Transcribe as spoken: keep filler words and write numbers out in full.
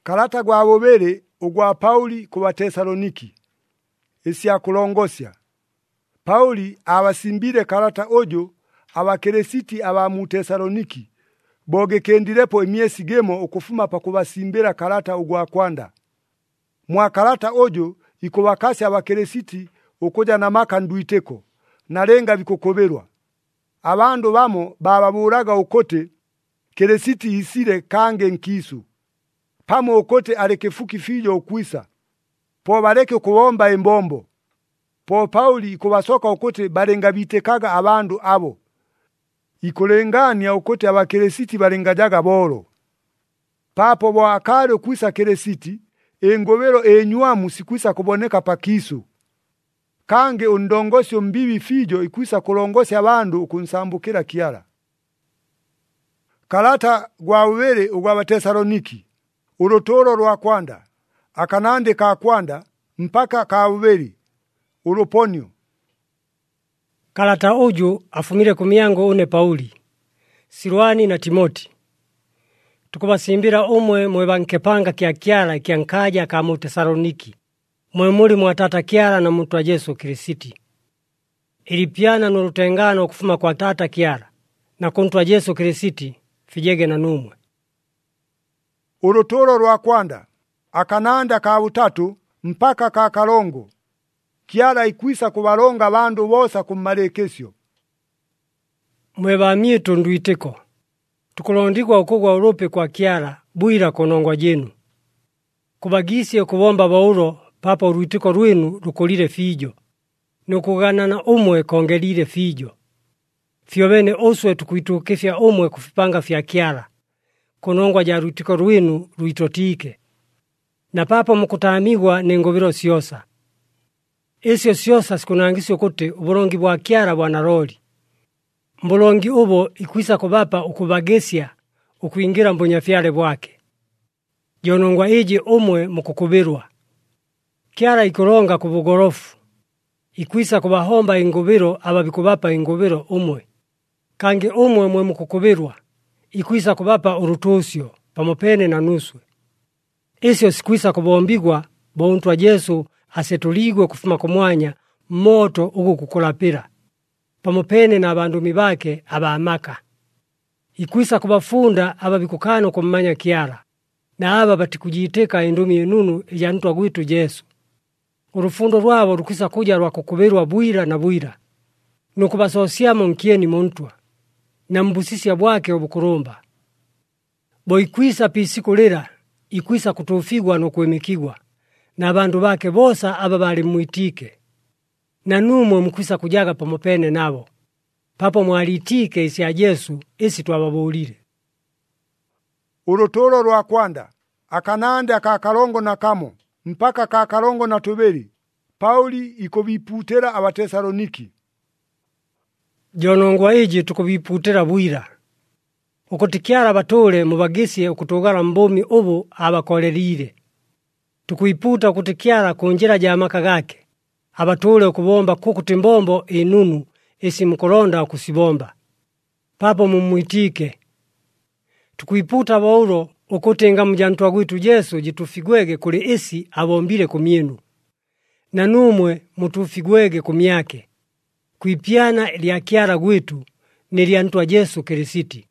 Kalata gwa bobere ugwa Pauli ku Batesaloniki. Esya kulongosya. Pauli abasimbire kalata ojo abakeresiti aba mu Tesaloniki. Bogekendirepo emyesi gemo okufuma pa kubasimbira kalata ugwa kwanda. Mwa kalata ojo ikubakasi abakeresiti okuja na maka nduiteko. Nalenga bikokoberwa. Abandu bamo bababuraga ukote keresiti isire kange nkisu. Pamo ukote alekefuki fijo ukwisa. Po bareke kuomba embombo. Po Pauli ikubasoka ukote barenga bitekaga abandu abo. Ikulengania ukote abakeresiti barengajaga boro. Papo bo akale ukwisa keresiti, engobero enywamu sikwisa kuboneka pakisu. Kange undongosyo mbibi fijo ikwisa kulongosya abandu ukunsambukira kiara. Kalata gwa ubere ugwa Batesaloniki. Urutoro rwa kwanda. Akanande ka kwanda mpaka ka uberi. Uruponyo. Kalata ojo afumire kumyango une Pauli, Silwani na Timoti. Tukubasimbira umwe mwe nkepanga kya kyala kya nkaja ka mu Tesaloniki. Mwe muri mwatata kyala na mutwa Yesu Kristo. Ilipiana n'urutengano okufuma kwa tata kyala na kuntwa Yesu Kristo fijege na numwe. Urutoro rwa kwanda. Akananda ka butatu mpaka ka kalongo. Kyala ikwisa kubalonga bandu bosa kummalekesyo. Mwe bamieto nduiteko. Tukulondigwa ukugwa urope kwa kyala bwira konongwa jenu. Kubagisye kubomba baulo papa uruitiko rwenu rukolire fijo. Nukuganana umwe kongelire fijo. Fiobene oswe tukuitukifya umwe kufipanga fya kyala. Konongwa ja ruitiko rwenu ruitotike. Na papa mukutamigwa nengobiro siosa. Esyo siosa sikunangisyo kuti ubulongi bwa kyala bwa naroli. Mbulongi ubo ikwisa kubapa ukubagesya ukuingira mbonyafyale bwake. Jonongwa iji umwe mukukubirwa. Kyala ikulonga kubugorofu. Ikwisa kubahomba ingubiro ababikubapa ingubiro umwe. Kange umwe mwe mukukubirwa. Ikwisa kubapa urutusyo pamopene na nuswe. Esyo sikwisa kubombigwa bontwa Yesu asetuligwe kufuma kumwanya moto ugu kukulapira. Pamopene na abandumi bake abamaka. Ikwisa kubafunda ababikukano kummanya kyala. Na aba batikujiteka endumi enunu ya ntwa gwitu Yesu. Urufundo rwabo rukwisa kuja rwa kukubirwa bwira na bwira. Nukubasosyamo mkieni montwa. Na mbusisya bwake obukurumba. Bo ikwisa pisiku lera, ikwisa kutufigwa no kuemekigwa. Na abandu bake bosa aba bali mwitike. Na numwe mkwisa kujaga pamopene nabo. Papo mwalitike isi ya Yesu isi twababulire. Urutoro rwa kwanda. Akanande akakalongo na kamo. Mpaka kakalongo na tuberi. Pauli ikobiputera Abatesaloniki. Jonongwa iji tukubiputera bwira. Ukutikyala batole mubagisye ukutugala mbomi ubu abakolerire. Tukuiputa ukutikyala kunjira ja maka gake. Abatole ukubomba kukuti mbombo enunu esi mkulonda ukusibomba. Papo mumwitike. Tukuiputa baulo ukutenga mjantwa gwitu Yesu jitufigwege kuli esi abombile kumyenu. Na numwe mutufigwege kumyake. Kuipiana lya kyala gwitu ni lya ntwa Yesu Kristo.